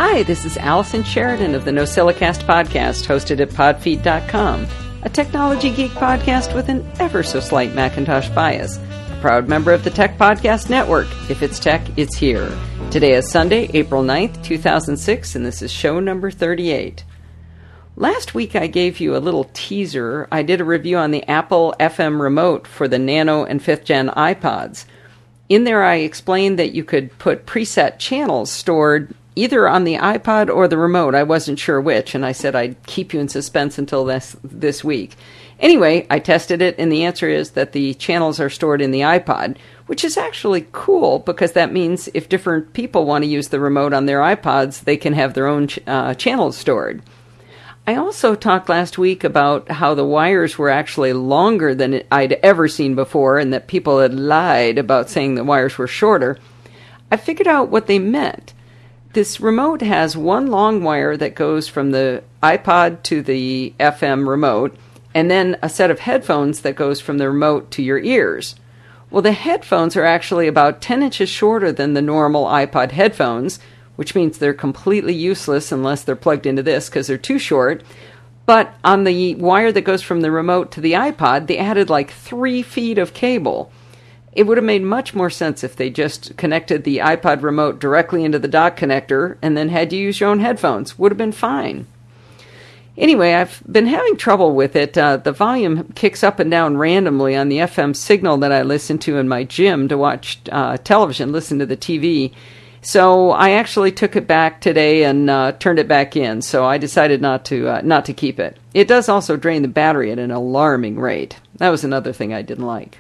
Hi, this is Allison Sheridan of the NosillaCast podcast, hosted at podfeet.com, a technology geek podcast with an ever-so-slight Macintosh bias. A proud member of the Tech Podcast Network. If it's tech, it's here. Today is Sunday, April 9th, 2006, and this is show number 38. Last week I gave you a little teaser. I did a review on the Apple FM remote for the Nano and 5th Gen iPods. In there I explained that you could put preset channels stored either on the iPod or the remote. I wasn't sure which, and I said I'd keep you in suspense until this week. Anyway, I tested it, and the answer is that the channels are stored in the iPod, which is actually cool because that means if different people want to use the remote on their iPods, they can have their own channels stored. I also talked last week about how the wires were actually longer than I'd ever seen before and that people had lied about saying the wires were shorter. I figured out what they meant. This remote has one long wire that goes from the iPod to the FM remote, and then a set of headphones that goes from the remote to your ears. Well, the headphones are actually about 10 inches shorter than the normal iPod headphones, which means they're completely useless unless they're plugged into this because they're too short. But on the wire that goes from the remote to the iPod, they added like 3 feet of cable. It would have made much more sense if they just connected the iPod remote directly into the dock connector and then had you use your own headphones. Would have been fine. Anyway, I've been having trouble with it. The volume kicks up and down randomly on the FM signal that I listen to in my gym to watch television, listen to the TV. So I actually took it back today and turned it back in. So I decided not to keep it. It does also drain the battery at an alarming rate. That was another thing I didn't like.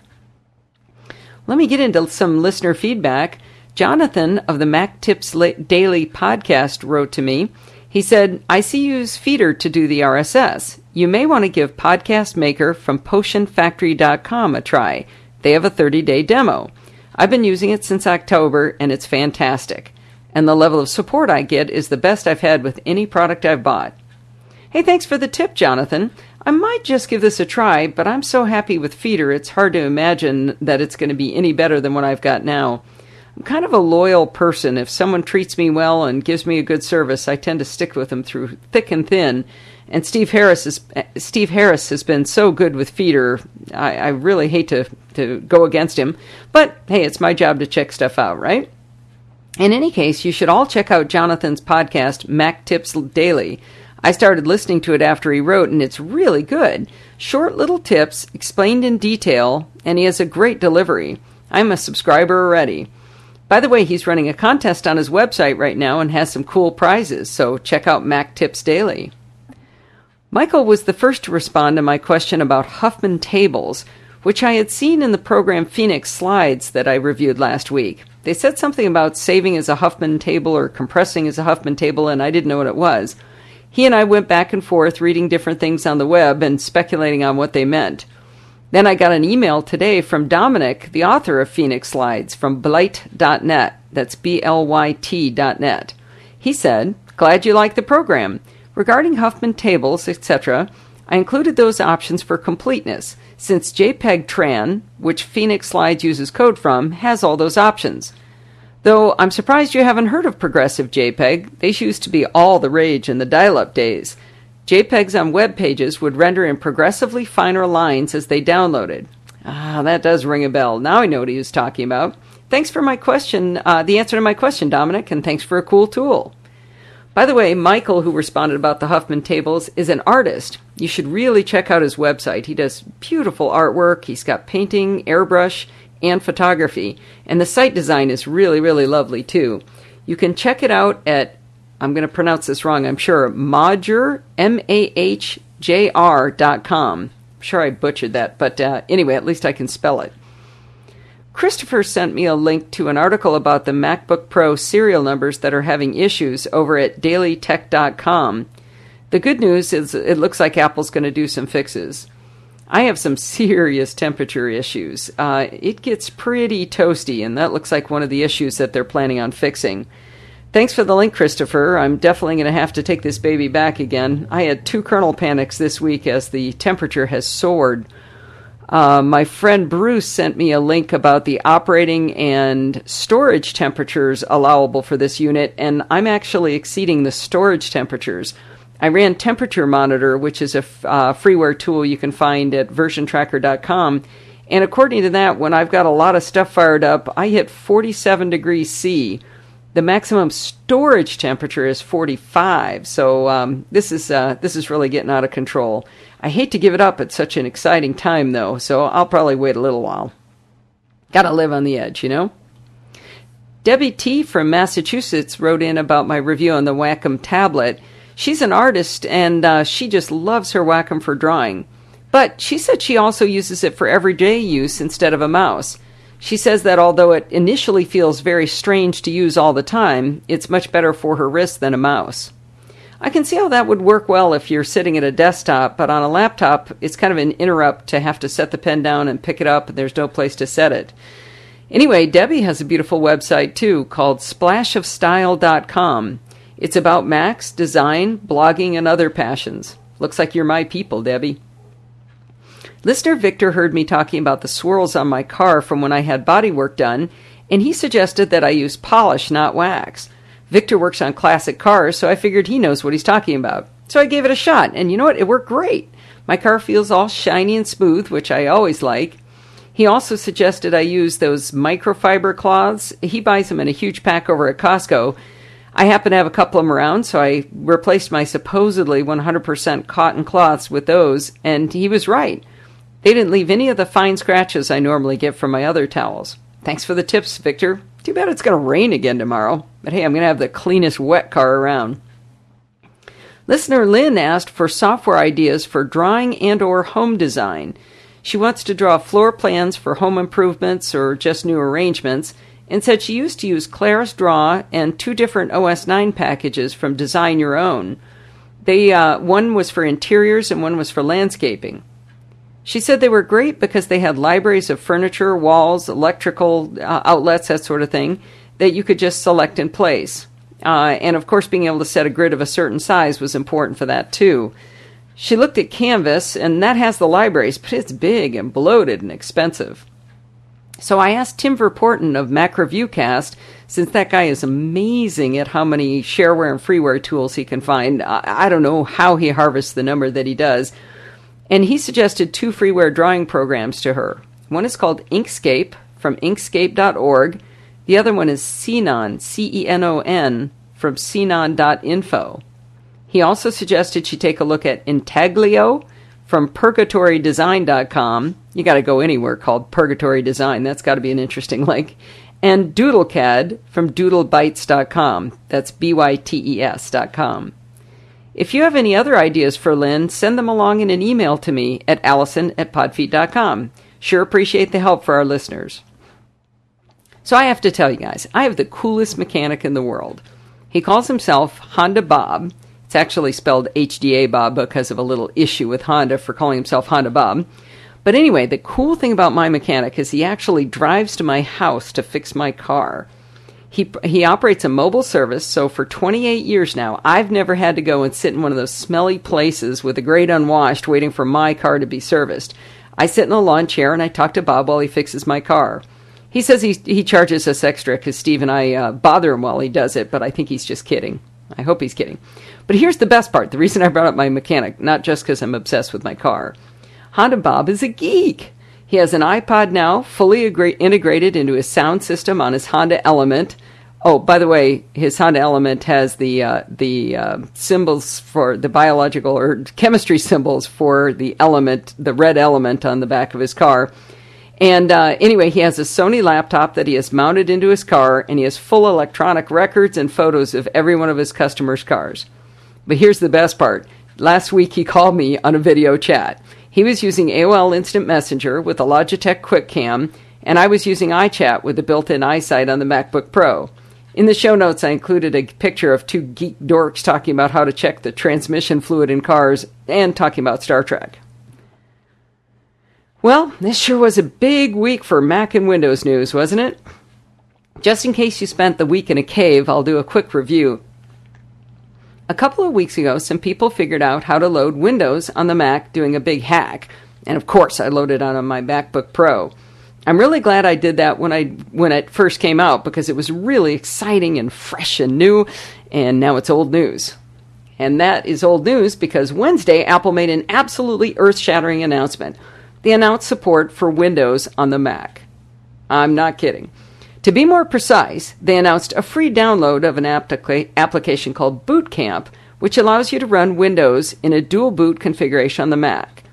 Let me get into some listener feedback. Jonathan of the Mac Tips Daily podcast wrote to me. He said, I see you use Feeder to do the RSS. You may want to give Podcast Maker from PotionFactory.com a try. They have a 30-day demo. I've been using it since October, and it's fantastic. And the level of support I get is the best I've had with any product I've bought. Hey, thanks for the tip, Jonathan. I might just give this a try, but I'm so happy with Feeder, it's hard to imagine that it's going to be any better than what I've got now. I'm kind of a loyal person. If someone treats me well and gives me a good service, I tend to stick with them through thick and thin. And Steve Harris has been so good with Feeder. I really hate to go against him. But, hey, it's my job to check stuff out, right? In any case, you should all check out Jonathan's podcast, Mac Tips Daily. I started listening to it after he wrote, and it's really good. Short little tips, explained in detail, and he has a great delivery. I'm a subscriber already. By the way, he's running a contest on his website right now and has some cool prizes, so check out Mac Tips Daily. Michael was the first to respond to my question about Huffman tables, which I had seen in the program Phoenix Slides that I reviewed last week. They said something about saving as a Huffman table or compressing as a Huffman table, and I didn't know what it was. He and I went back and forth reading different things on the web and speculating on what they meant. Then I got an email today from Dominic, the author of Phoenix Slides, from Blyte.net. That's BLYT.net. He said, glad you like the program. Regarding Huffman tables, etc., I included those options for completeness, since JPEG Tran, which Phoenix Slides uses code from, has all those options. Though I'm surprised you haven't heard of progressive JPEG. They used to be all the rage in the dial-up days. JPEGs on web pages would render in progressively finer lines as they downloaded. That does ring a bell. Now I know what he was talking about. Thanks for my question, the answer to my question, Dominic, and thanks for a cool tool. By the way, Michael, who responded about the Huffman tables, is an artist. You should really check out his website. He does beautiful artwork. He's got painting, airbrush, and photography. And the site design is really, really lovely, too. You can check it out at, I'm going to pronounce this wrong, I'm sure, Mahjr, MAHJR.com. I'm sure I butchered that, but anyway, at least I can spell it. Christopher sent me a link to an article about the MacBook Pro serial numbers that are having issues over at dailytech.com. The good news is it looks like Apple's going to do some fixes. I have some serious temperature issues. It gets pretty toasty, and that looks like one of the issues that they're planning on fixing. Thanks for the link, Christopher. I'm definitely going to have to take this baby back again. I had 2 kernel panics this week as the temperature has soared. My friend Bruce sent me a link about the operating and storage temperatures allowable for this unit, and I'm actually exceeding the storage temperatures. I ran Temperature Monitor, which is a freeware tool you can find at versiontracker.com, and according to that, when I've got a lot of stuff fired up, I hit 47 degrees C. The maximum storage temperature is 45, so this is really getting out of control. I hate to give it up at such an exciting time, though, so I'll probably wait a little while. Gotta live on the edge, you know? Debbie T. from Massachusetts wrote in about my review on the Wacom tablet. She's an artist, and she just loves her Wacom for drawing. But she said she also uses it for everyday use instead of a mouse. She says that although it initially feels very strange to use all the time, it's much better for her wrist than a mouse. I can see how that would work well if you're sitting at a desktop, but on a laptop, it's kind of an interrupt to have to set the pen down and pick it up, and there's no place to set it. Anyway, Debbie has a beautiful website, too, called splashofstyle.com. It's about Macs, design, blogging, and other passions. Looks like you're my people, Debbie. Listener Victor heard me talking about the swirls on my car from when I had body work done, and he suggested that I use polish, not wax. Victor works on classic cars, so I figured he knows what he's talking about. So I gave it a shot, and you know what? It worked great. My car feels all shiny and smooth, which I always like. He also suggested I use those microfiber cloths. He buys them in a huge pack over at Costco. I happen to have a couple of them around, so I replaced my supposedly 100% cotton cloths with those, and he was right. They didn't leave any of the fine scratches I normally get from my other towels. Thanks for the tips, Victor. Too bad it's going to rain again tomorrow. But hey, I'm going to have the cleanest wet car around. Listener Lynn asked for software ideas for drawing and or home design. She wants to draw floor plans for home improvements or just new arrangements, and said she used to use Claris Draw and 2 different OS 9 packages from Design Your Own. One was for interiors and one was for landscaping. She said they were great because they had libraries of furniture, walls, electrical outlets, that sort of thing, that you could just select and place. And of course, being able to set a grid of a certain size was important for that too. She looked at Canvas, and that has the libraries, but it's big and bloated and expensive. So I asked Tim Verporten of MacReviewcast, since that guy is amazing at how many shareware and freeware tools he can find. I don't know how he harvests the number that he does. And he suggested 2 freeware drawing programs to her. One is called Inkscape from inkscape.org. The other one is Cenon, C-E-N-O-N, from cenon.info. He also suggested she take a look at Intaglio from purgatorydesign.com. You got to go anywhere called Purgatory Design. That's got to be an interesting link. And DoodleCAD from doodlebytes.com. That's B-Y-T-E-S.com. If you have any other ideas for Lynn, send them along in an email to me at allison@podfeet.com. Sure appreciate the help for our listeners. So I have to tell you guys, I have the coolest mechanic in the world. He calls himself Honda Bob. It's actually spelled HDA Bob because of a little issue with Honda for calling himself Honda Bob. But anyway, the cool thing about my mechanic is he actually drives to my house to fix my car. He operates a mobile service, so for 28 years now, I've never had to go and sit in one of those smelly places with the grate unwashed waiting for my car to be serviced. I sit in the lawn chair and I talk to Bob while he fixes my car. He says he charges us extra because Steve and I bother him while he does it, but I think he's just kidding. I hope he's kidding. But here's the best part, the reason I brought up my mechanic, not just because I'm obsessed with my car. Honda Bob is a geek. He has an iPod now, fully integrated into his sound system on his Honda Element. Oh, by the way, his Honda Element has the symbols for the biological or chemistry symbols for the element, the red element on the back of his car. And anyway, he has a Sony laptop that he has mounted into his car, and he has full electronic records and photos of every one of his customers' cars. But here's the best part. Last week, he called me on a video chat. He was using AOL Instant Messenger with a Logitech QuickCam, and I was using iChat with the built-in iSight on the MacBook Pro. In the show notes, I included a picture of 2 geek dorks talking about how to check the transmission fluid in cars and talking about Star Trek. Well, this sure was a big week for Mac and Windows news, wasn't it? Just in case you spent the week in a cave, I'll do a quick review. A couple of weeks ago, some people figured out how to load Windows on the Mac doing a big hack. And of course, I loaded it on my MacBook Pro. I'm really glad I did that when it first came out, because it was really exciting and fresh and new, and now it's old news. And that is old news because Wednesday, Apple made an absolutely earth-shattering announcement. They announced support for Windows on the Mac. I'm not kidding. To be more precise, they announced a free download of an application called Boot Camp, which allows you to run Windows in a dual boot configuration on the Mac.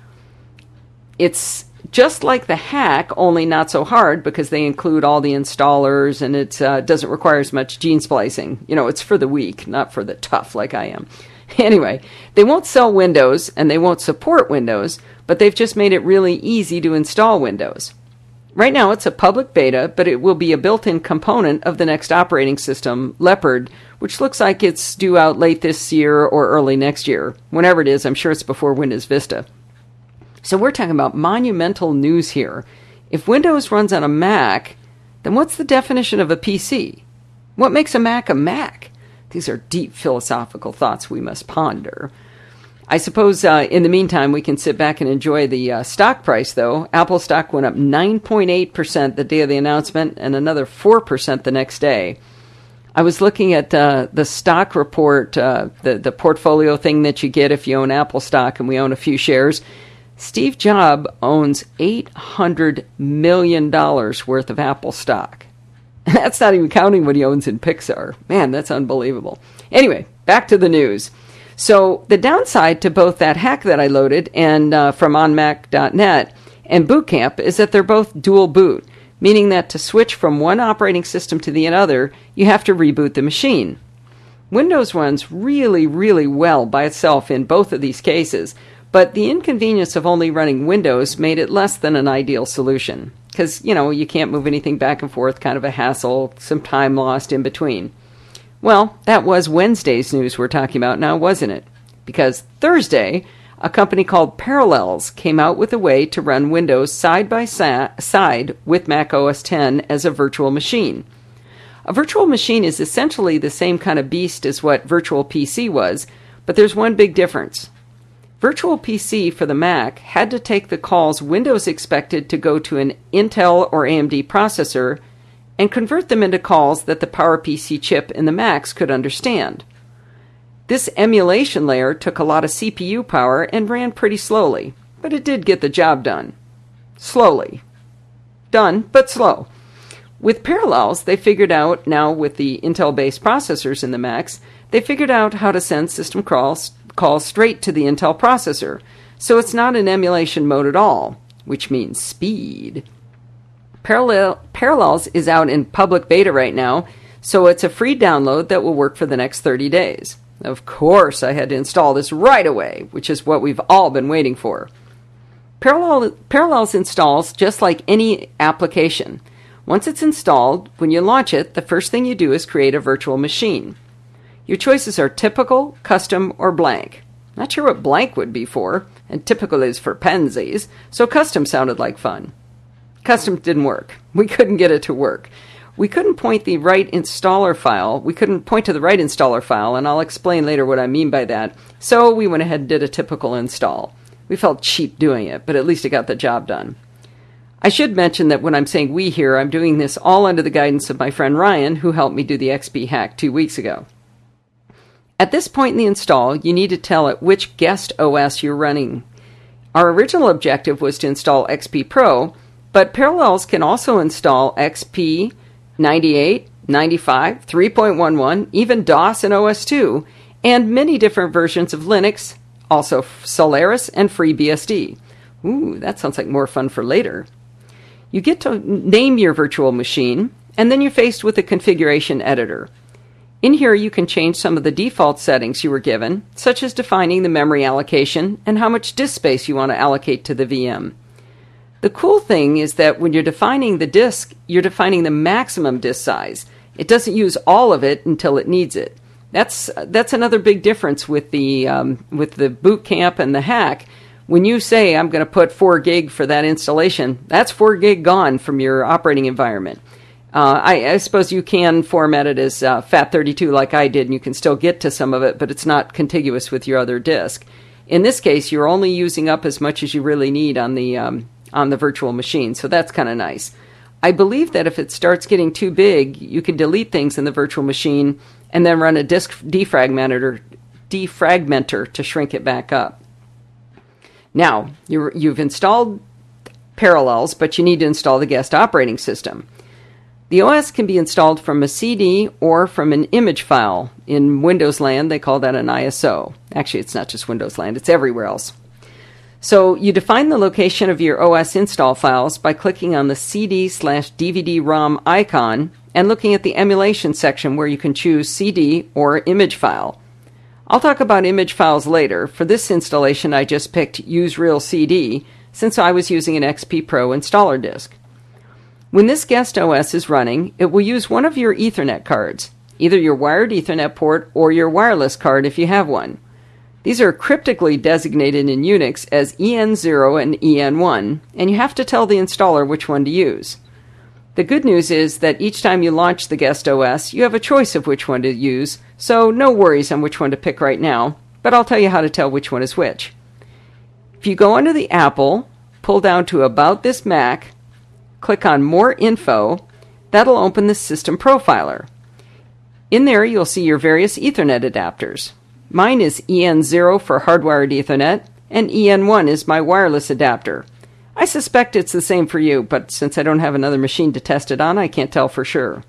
It's just like the Hack, only not so hard because they include all the installers and it doesn't require as much gene splicing. It's for the weak, not for the tough like I am. Anyway, they won't sell Windows and they won't support Windows, but they've just made it really easy to install Windows. Right now it's a public beta, but it will be a built-in component of the next operating system, Leopard, which looks like it's due out late this year or early next year. Whenever it is, I'm sure it's before Windows Vista. So we're talking about monumental news here. If Windows runs on a Mac, then what's the definition of a PC? What makes a Mac a Mac? These are deep philosophical thoughts we must ponder. I suppose in the meantime, we can sit back and enjoy the stock price, though. Apple stock went up 9.8% the day of the announcement and another 4% the next day. I was looking at the stock report, the portfolio thing that you get if you own Apple stock, and we own a few shares. Steve Jobs owns $800 million worth of Apple stock. That's not even counting what he owns in Pixar. Man, that's unbelievable. Anyway, back to the news. So the downside to both that hack that I loaded and from onmac.net and Boot Camp is that they're both dual boot, meaning that to switch from one operating system to the other, you have to reboot the machine. Windows runs really, really well by itself in both of these cases, but the inconvenience of only running Windows made it less than an ideal solution. Because, you can't move anything back and forth, kind of a hassle, some time lost in between. Well, that was Wednesday's news we're talking about now, wasn't it? Because Thursday, a company called Parallels came out with a way to run Windows side by side with Mac OS X as a virtual machine. A virtual machine is essentially the same kind of beast as what Virtual PC was, but there's one big difference. Virtual PC for the Mac had to take the calls Windows expected to go to an Intel or AMD processor and convert them into calls that the PowerPC chip in the Macs could understand. This emulation layer took a lot of CPU power and ran pretty slowly, but it did get the job done. Slowly. Done, but slow. With Parallels, they figured out, now with the Intel-based processors in the Macs, they figured out how to send system calls straight to the Intel processor, so it's not in emulation mode at all, which means speed. Parallels is out in public beta right now, so it's a free download that will work for the next 30 days. Of course, I had to install this right away, which is what we've all been waiting for. Parallels installs just like any application. Once it's installed, when you launch it, the first thing you do is create a virtual machine. Your choices are typical, custom, or blank. Not sure what blank would be for, and typical is for pansies, so custom sounded like fun. Custom didn't work. We couldn't get it to work. We couldn't point to the right installer file, and I'll explain later what I mean by that, so we went ahead and did a typical install. We felt cheap doing it, but at least it got the job done. I should mention that when I'm saying we here, I'm doing this all under the guidance of my friend Ryan, who helped me do the XP hack 2 weeks ago. At this point in the install, you need to tell it which guest OS you're running. Our original objective was to install XP Pro, but Parallels can also install XP, 98, 95, 3.11, even DOS and OS2, and many different versions of Linux, also Solaris and FreeBSD. Ooh, that sounds like more fun for later. You get to name your virtual machine, and then you're faced with a configuration editor. In here, you can change some of the default settings you were given, such as defining the memory allocation and how much disk space you want to allocate to the VM. The cool thing is that when you're defining the disk, you're defining the maximum disk size. It doesn't use all of it until it needs it. That's another big difference with the Boot Camp and the hack. When you say, I'm going to put 4 gig for that installation, that's 4 gig gone from your operating environment. I suppose you can format it as FAT32 like I did, and you can still get to some of it, but it's not contiguous with your other disk. In this case, you're only using up as much as you really need on the virtual machine, so that's kind of nice. I believe that if it starts getting too big, you can delete things in the virtual machine and then run a disk defragmenter to shrink it back up. Now, you've installed Parallels, but you need to install the guest operating system. The OS can be installed from a CD or from an image file. In Windows land, they call that an ISO. Actually, it's not just Windows land, it's everywhere else. So you define the location of your OS install files by clicking on the CD/DVD-ROM icon and looking at the emulation section where you can choose CD or image file. I'll talk about image files later. For this installation, I just picked Use Real CD since I was using an XP Pro installer disk. When this guest OS is running, it will use one of your Ethernet cards, either your wired Ethernet port or your wireless card if you have one. These are cryptically designated in Unix as EN0 and EN1, and you have to tell the installer which one to use. The good news is that each time you launch the guest OS, you have a choice of which one to use, so no worries on which one to pick right now, but I'll tell you how to tell which one is which. If you go under the Apple, pull down to About This Mac, click on More Info, that'll open the System Profiler. In there, you'll see your various Ethernet adapters. Mine is EN0 for hardwired Ethernet, and EN1 is my wireless adapter. I suspect it's the same for you, but since I don't have another machine to test it on, I can't tell for sure.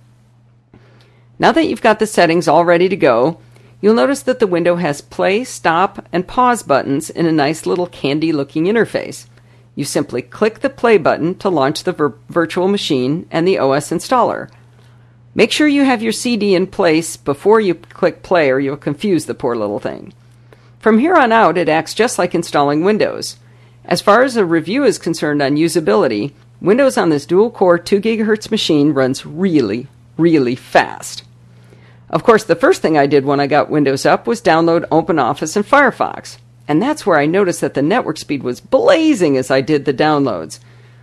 Now that you've got the settings all ready to go, you'll notice that the window has play, stop, and pause buttons in a nice little candy-looking interface. You simply click the play button to launch the virtual machine and the OS installer. Make sure you have your CD in place before you click play or you'll confuse the poor little thing. From here on out, it acts just like installing Windows. As far as a review is concerned on usability, Windows on this dual-core 2 GHz machine runs really, really fast. Of course, the first thing I did when I got Windows up was download OpenOffice and Firefox. And that's where I noticed that the network speed was blazing as I did the downloads.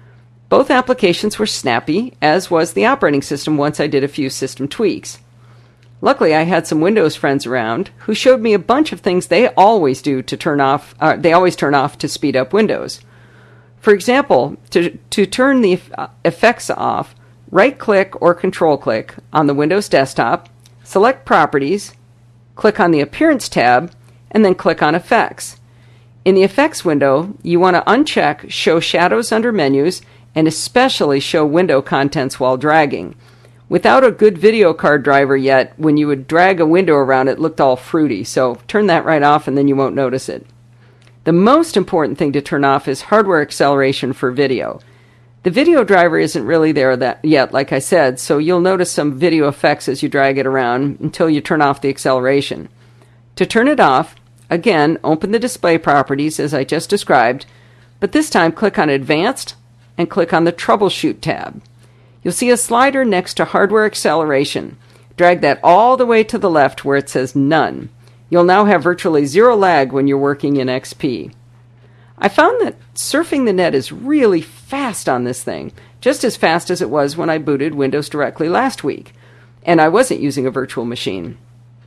Both applications were snappy, as was the operating system once I did a few system tweaks. Luckily, I had some Windows friends around who showed me a bunch of things they always do to turn off. They always turn off to speed up Windows. For example, to turn the effects off, right-click or control-click on the Windows desktop, select Properties, click on the Appearance tab, and then click on Effects. In the Effects window, you want to uncheck Show Shadows under Menus and especially show window contents while dragging. Without a good video card driver yet, when you would drag a window around, it looked all fruity, so turn that right off and then you won't notice it. The most important thing to turn off is hardware acceleration for video. The video driver isn't really there yet, like I said, so you'll notice some video effects as you drag it around until you turn off the acceleration. To turn it off, again, open the display properties as I just described, but this time click on Advanced and click on the Troubleshoot tab. You'll see a slider next to Hardware Acceleration. Drag that all the way to the left where it says None. You'll now have virtually zero lag when you're working in XP. I found that surfing the net is really fast on this thing, just as fast as it was when I booted Windows directly last week, and I wasn't using a virtual machine.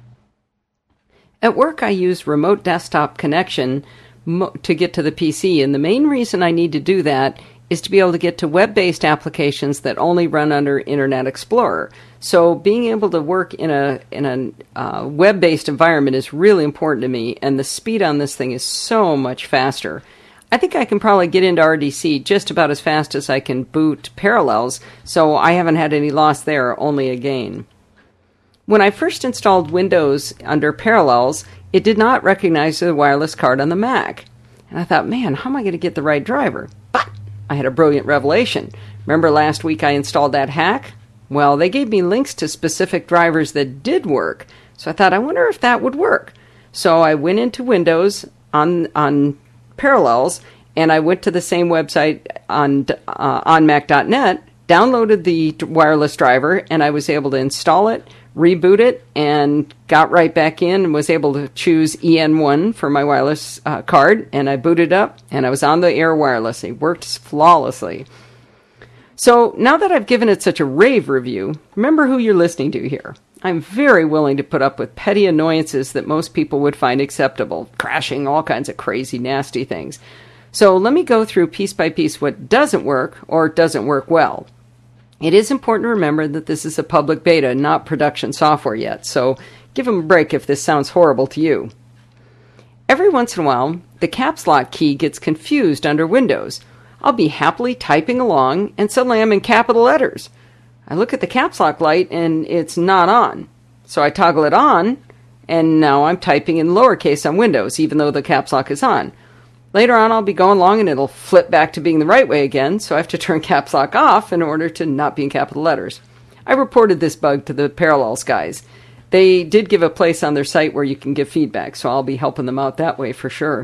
At work, I use remote desktop connection to get to the PC, and the main reason I need to do that is to be able to get to web-based applications that only run under Internet Explorer. So being able to work in a web-based environment is really important to me, and the speed on this thing is so much faster. I think I can probably get into RDC just about as fast as I can boot Parallels, so I haven't had any loss there, only a gain. When I first installed Windows under Parallels, it did not recognize the wireless card on the Mac. And I thought, man, how am I going to get the right driver? But I had a brilliant revelation. Remember last week I installed that hack? Well, they gave me links to specific drivers that did work, so I thought, I wonder if that would work. So I went into Windows on Parallels, and I went to the same website on Mac.net, downloaded the wireless driver, and I was able to install it, reboot it, and got right back in and was able to choose EN1 for my wireless card, and I booted up, and I was on the air wirelessly. Worked flawlessly. So now that I've given it such a rave review, remember who you're listening to here. I'm very willing to put up with petty annoyances that most people would find acceptable, crashing, all kinds of crazy, nasty things. So let me go through piece by piece what doesn't work or doesn't work well. It is important to remember that this is a public beta, not production software yet, so give them a break if this sounds horrible to you. Every once in a while, the caps lock key gets confused under Windows. I'll be happily typing along, and suddenly I'm in capital letters. I look at the caps lock light, and it's not on. So I toggle it on, and now I'm typing in lowercase on Windows, even though the caps lock is on. Later on, I'll be going along, and it'll flip back to being the right way again, so I have to turn caps lock off in order to not be in capital letters. I reported this bug to the Parallels guys. They did give a place on their site where you can give feedback, so I'll be helping them out that way for sure.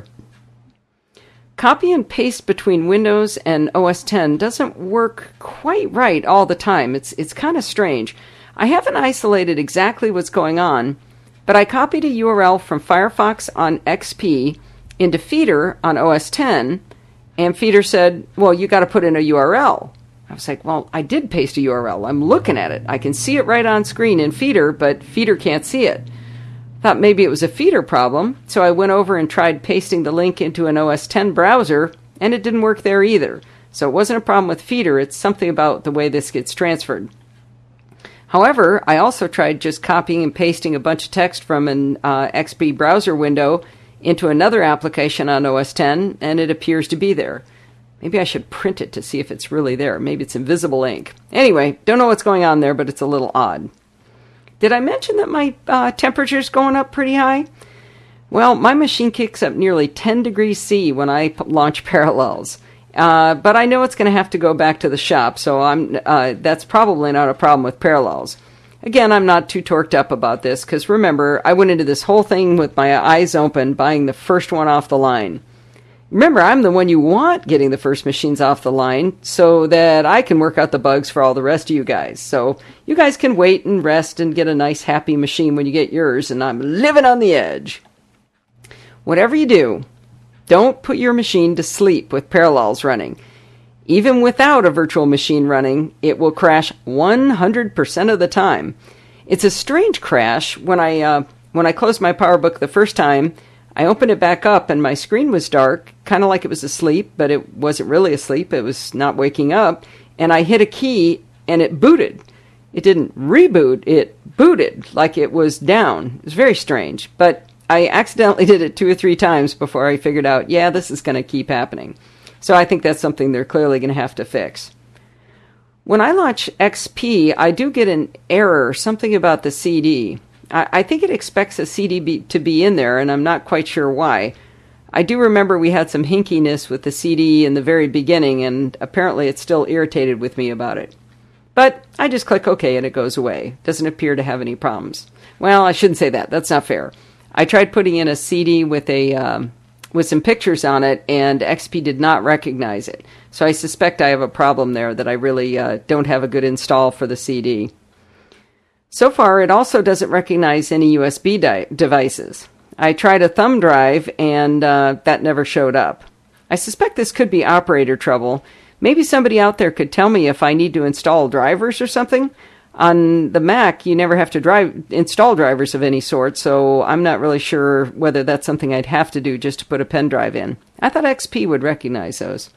Copy and paste between Windows and OS X doesn't work quite right all the time. It's kind of strange. I haven't isolated exactly what's going on, but I copied a URL from Firefox on XP into Feeder on OS X, and Feeder said, well, you got to put in a URL. I was like, well, I did paste a URL. I'm looking at it. I can see it right on screen in Feeder, but Feeder can't see it. Thought maybe it was a Feeder problem, so I went over and tried pasting the link into an OS X browser, and it didn't work there either. So it wasn't a problem with Feeder, it's something about the way this gets transferred. However, I also tried just copying and pasting a bunch of text from an XP browser window into another application on OS X, and it appears to be there. Maybe I should print it to see if it's really there. Maybe it's invisible ink. Anyway, don't know what's going on there, but it's a little odd. Did I mention that my temperature's going up pretty high? Well, my machine kicks up nearly 10 degrees C when I launch Parallels. But I know it's going to have to go back to the shop, so that's probably not a problem with Parallels. Again, I'm not too torqued up about this, because remember, I went into this whole thing with my eyes open, buying the first one off the line. Remember, I'm the one you want getting the first machines off the line, so that I can work out the bugs for all the rest of you guys. So you guys can wait and rest and get a nice, happy machine when you get yours, and I'm living on the edge. Whatever you do, don't put your machine to sleep with Parallels running. Even without a virtual machine running, it will crash 100% of the time. It's a strange crash. When I closed my PowerBook the first time, I opened it back up and my screen was dark, kind of like it was asleep, but it wasn't really asleep. It was not waking up. And I hit a key and it booted. It didn't reboot, it booted like it was down. It was very strange, but I accidentally did it 2 or 3 times before I figured out, yeah, this is going to keep happening. So I think that's something they're clearly going to have to fix. When I launch XP, I do get an error, something about the CD. I think it expects a CD to be in there, and I'm not quite sure why. I do remember we had some hinkiness with the CD in the very beginning, and apparently it's still irritated with me about it. But I just click OK and it goes away. Doesn't appear to have any problems. Well, I shouldn't say that. That's not fair. I tried putting in a CD with some pictures on it, and XP did not recognize it. So I suspect I have a problem there that I really don't have a good install for the CD. So far, it also doesn't recognize any USB devices. I tried a thumb drive, and that never showed up. I suspect this could be operator trouble. Maybe somebody out there could tell me if I need to install drivers or something. On the Mac, you never have to install drivers of any sort, so I'm not really sure whether that's something I'd have to do just to put a pen drive in. I thought XP would recognize those.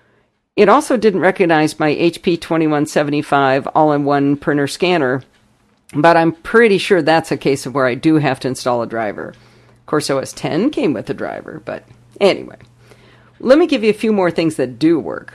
It also didn't recognize my HP 2175 all-in-one printer scanner, but I'm pretty sure that's a case of where I do have to install a driver. Of course, OS X came with a driver, but anyway. Let me give you a few more things that do work.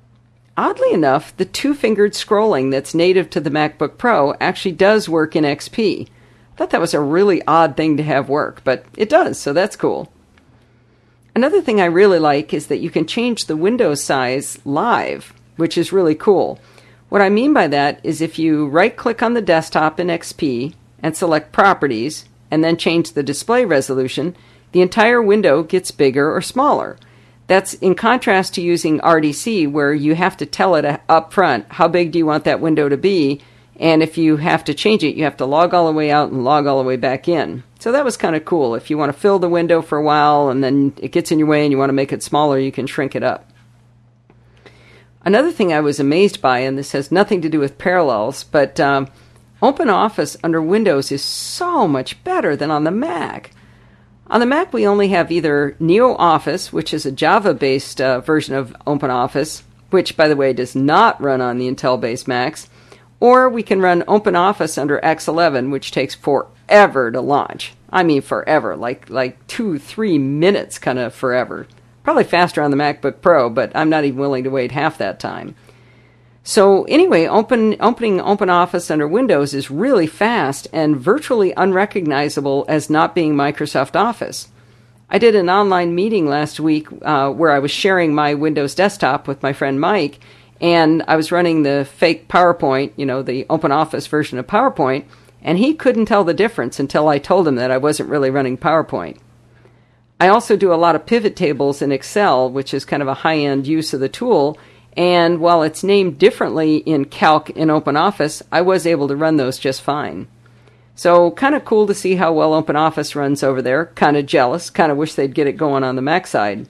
Oddly enough, the 2-fingered scrolling that's native to the MacBook Pro actually does work in XP. I thought that was a really odd thing to have work, but it does, so that's cool. Another thing I really like is that you can change the window size live, which is really cool. What I mean by that is if you right-click on the desktop in XP and select Properties, and then change the display resolution, the entire window gets bigger or smaller. That's in contrast to using RDC, where you have to tell it up front, how big do you want that window to be, and if you have to change it, you have to log all the way out and log all the way back in. So that was kind of cool. If you want to fill the window for a while and then it gets in your way and you want to make it smaller, you can shrink it up. Another thing I was amazed by, and this has nothing to do with Parallels, but OpenOffice under Windows is so much better than on the Mac. On the Mac, we only have either NeoOffice, which is a Java-based version of OpenOffice, which, by the way, does not run on the Intel-based Macs, or we can run OpenOffice under X11, which takes forever to launch. I mean forever, like 2-3 minutes kind of forever. Probably faster on the MacBook Pro, but I'm not even willing to wait half that time. So anyway, opening OpenOffice under Windows is really fast and virtually unrecognizable as not being Microsoft Office. I did an online meeting last week where I was sharing my Windows desktop with my friend Mike, and I was running the fake PowerPoint, the OpenOffice version of PowerPoint, and he couldn't tell the difference until I told him that I wasn't really running PowerPoint. I also do a lot of pivot tables in Excel, which is kind of a high-end use of the tool, and while it's named differently in Calc in OpenOffice, I was able to run those just fine. So kind of cool to see how well OpenOffice runs over there. Kind of jealous. Kind of wish they'd get it going on the Mac side.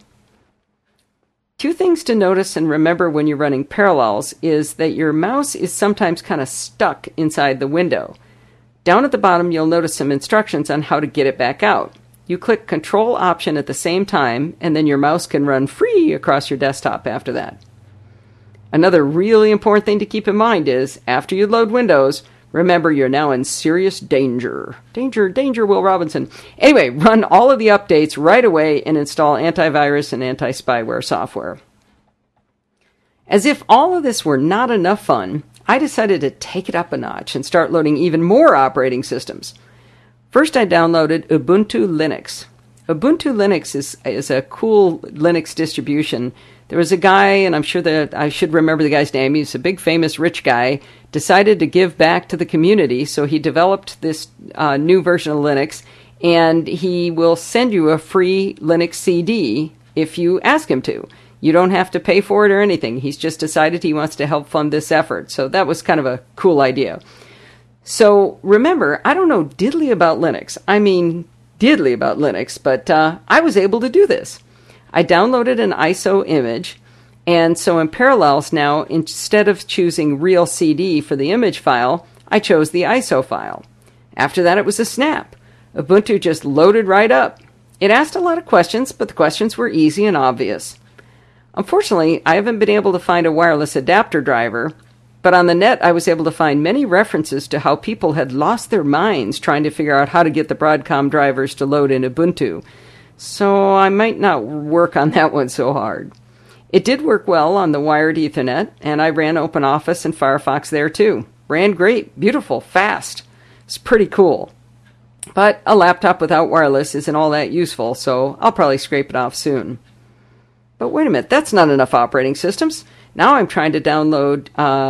Two things to notice and remember when you're running Parallels is that your mouse is sometimes kind of stuck inside the window. Down at the bottom, you'll notice some instructions on how to get it back out. You click Control-Option at the same time, and then your mouse can run free across your desktop after that. Another really important thing to keep in mind is, after you load Windows, remember you're now in serious danger. Danger, Will Robinson. Anyway, run all of the updates right away and install antivirus and anti-spyware software. As if all of this were not enough fun, I decided to take it up a notch and start loading even more operating systems. First, I downloaded Ubuntu Linux. Ubuntu Linux is a cool Linux distribution. There was a guy, and I'm sure that I should remember the guy's name. He's a big, famous, rich guy, decided to give back to the community, so he developed this new version of Linux, and he will send you a free Linux CD if you ask him to. You don't have to pay for it or anything. He's just decided he wants to help fund this effort, so that was kind of a cool idea. So remember, I don't know diddly about Linux. I mean diddly about Linux, but I was able to do this. I downloaded an ISO image, and so in Parallels now, instead of choosing Real CD for the image file, I chose the ISO file. After that, it was a snap. Ubuntu just loaded right up. It asked a lot of questions, but the questions were easy and obvious. Unfortunately, I haven't been able to find a wireless adapter driver, but on the net I was able to find many references to how people had lost their minds trying to figure out how to get the Broadcom drivers to load in Ubuntu. So I might not work on that one so hard. It did work well on the wired Ethernet, and I ran OpenOffice and Firefox there too. Ran great, beautiful, fast. It's pretty cool. But a laptop without wireless isn't all that useful, so I'll probably scrape it off soon. But wait a minute, that's not enough operating systems. Now I'm trying to download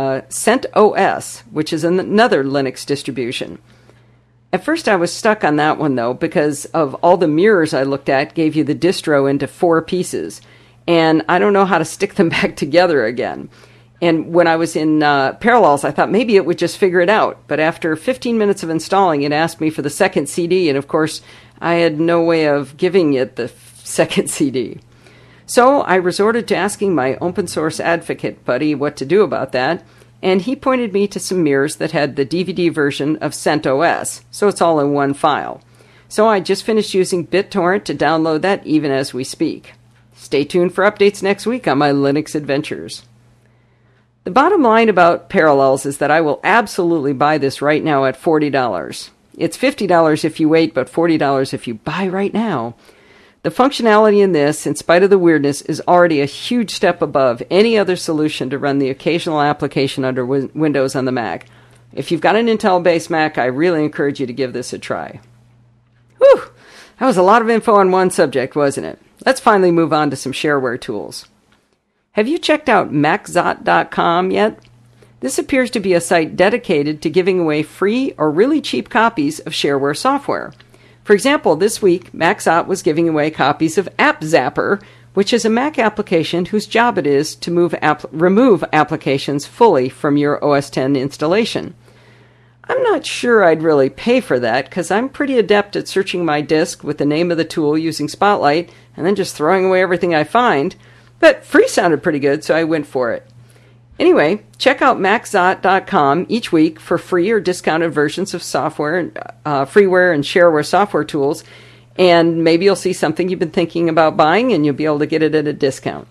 CentOS, which is another Linux distribution. At first I was stuck on that one, though, because of all the mirrors I looked at gave you the distro into 4 pieces, and I don't know how to stick them back together again. And when I was in Parallels, I thought maybe it would just figure it out, but after 15 minutes of installing, it asked me for the second CD, and of course, I had no way of giving it the second CD. So I resorted to asking my open source advocate buddy what to do about that, and he pointed me to some mirrors that had the DVD version of CentOS, so it's all in one file. So I just finished using BitTorrent to download that even as we speak. Stay tuned for updates next week on my Linux adventures. The bottom line about Parallels is that I will absolutely buy this right now at $40. It's $50 if you wait, but $40 if you buy right now. The functionality in this, in spite of the weirdness, is already a huge step above any other solution to run the occasional application under Windows on the Mac. If you've got an Intel-based Mac, I really encourage you to give this a try. Whew! That was a lot of info on one subject, wasn't it? Let's finally move on to some shareware tools. Have you checked out Maxot.com yet? This appears to be a site dedicated to giving away free or really cheap copies of shareware software. For example, this week, Maxot was giving away copies of AppZapper, which is a Mac application whose job it is to remove applications fully from your OS X installation. I'm not sure I'd really pay for that, because I'm pretty adept at searching my disk with the name of the tool using Spotlight, and then just throwing away everything I find, but free sounded pretty good, so I went for it. Anyway, check out MacZot.com each week for free or discounted versions of software, freeware and shareware software tools, and maybe you'll see something you've been thinking about buying and you'll be able to get it at a discount.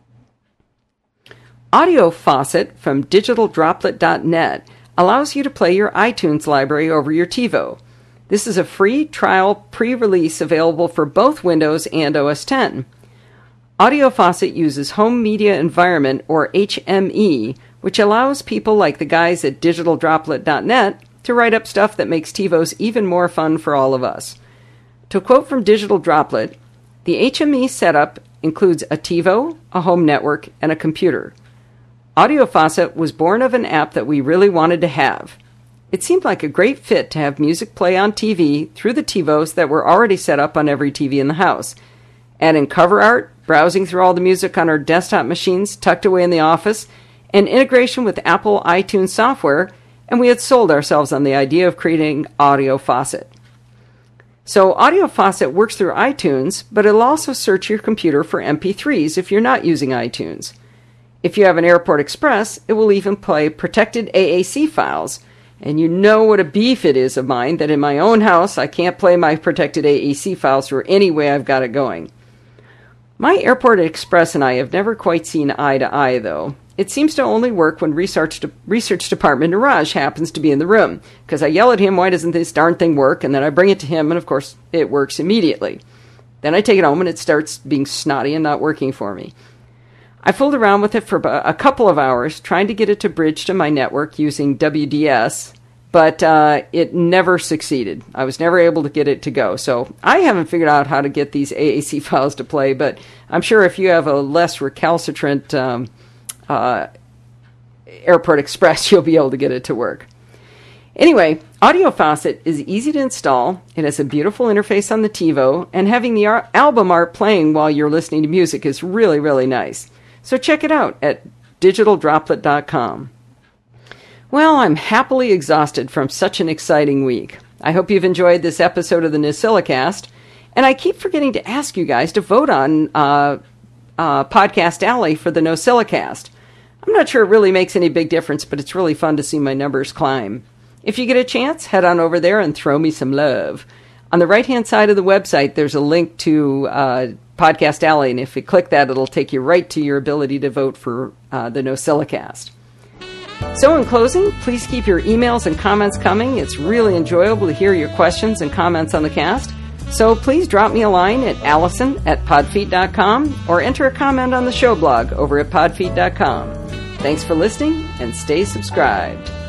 Audio Faucet from digitaldroplet.net allows you to play your iTunes library over your TiVo. This is a free trial pre-release available for both Windows and OS X. Audio Faucet uses Home Media Environment, or HME, which allows people like the guys at digitaldroplet.net to write up stuff that makes TiVos even more fun for all of us. To quote from Digital Droplet, the HME setup includes a TiVo, a home network, and a computer. Audio Faucet was born of an app that we really wanted to have. It seemed like a great fit to have music play on TV through the TiVos that were already set up on every TV in the house. Add in cover art, browsing through all the music on our desktop machines tucked away in the office, and integration with Apple iTunes software, and we had sold ourselves on the idea of creating Audio Faucet. So Audio Faucet works through iTunes, but it'll also search your computer for MP3s if you're not using iTunes. If you have an Airport Express, it will even play protected AAC files. And you know what a beef it is of mine that in my own house I can't play my protected AAC files through any way I've got it going. My Airport Express and I have never quite seen eye to eye, though. It seems to only work when research department Niraj happens to be in the room, because I yell at him, why doesn't this darn thing work? And then I bring it to him, and of course it works immediately. Then I take it home and it starts being snotty and not working for me. I fooled around with it for a couple of hours, trying to get it to bridge to my network using WDS, but it never succeeded. I was never able to get it to go. So I haven't figured out how to get these AAC files to play, but I'm sure if you have a less recalcitrant Airport Express, you'll be able to get it to work. Anyway, Audio Faucet is easy to install. It has a beautiful interface on the TiVo, and having the album art playing while you're listening to music is really, really nice. So check it out at digitaldroplet.com. Well, I'm happily exhausted from such an exciting week. I hope you've enjoyed this episode of the NosillaCast, and I keep forgetting to ask you guys to vote on Podcast Alley for the NosillaCast. I'm not sure it really makes any big difference, but it's really fun to see my numbers climb. If you get a chance, head on over there and throw me some love. On the right-hand side of the website, there's a link to Podcast Alley, and if you click that, it'll take you right to your ability to vote for the NosillaCast. So in closing, please keep your emails and comments coming. It's really enjoyable to hear your questions and comments on the cast. So please drop me a line at allison@podfeet.com or enter a comment on the show blog over at podfeet.com. Thanks for listening, and stay subscribed.